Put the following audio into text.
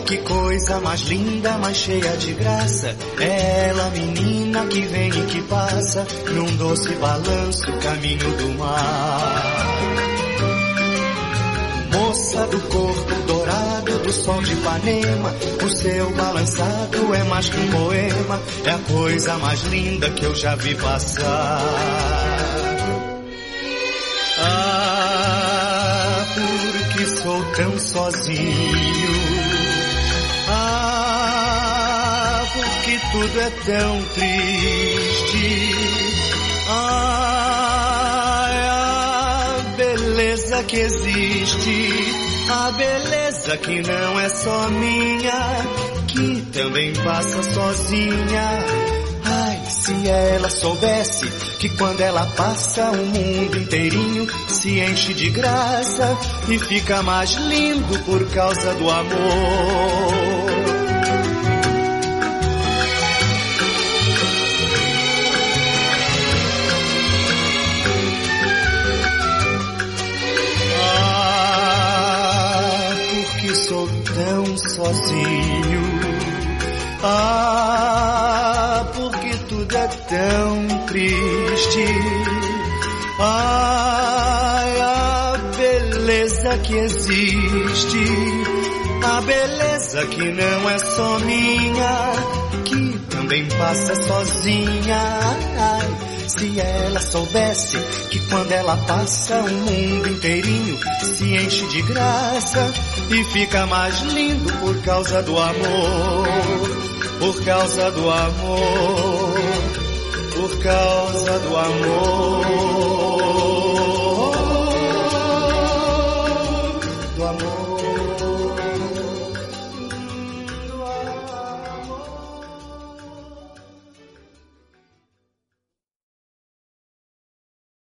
que coisa mais linda, mais cheia de graça. É ela, menina, que vem e que passa num doce balanço, caminho do mar. Moça do corpo dourado do sol de Ipanema, o seu balançado é mais que um poema, é a coisa mais linda que eu já vi passar. Ah, porque sou tão sozinho. Ah, porque tudo é tão triste. Ah, a beleza que existe, a beleza que não é só minha, que também passa sozinha. Ai, se ela soubesse que quando ela passa o mundo inteirinho se enche de graça e fica mais lindo por causa do amor. Sou tão sozinho. Ah, porque tudo é tão triste. Ai, a beleza que existe, a beleza que não é só minha, que também passa sozinha. Ai, se ela soubesse que quando ela passa o mundo inteirinho se enche de graça e fica mais lindo por causa do amor, por causa do amor, por causa do amor.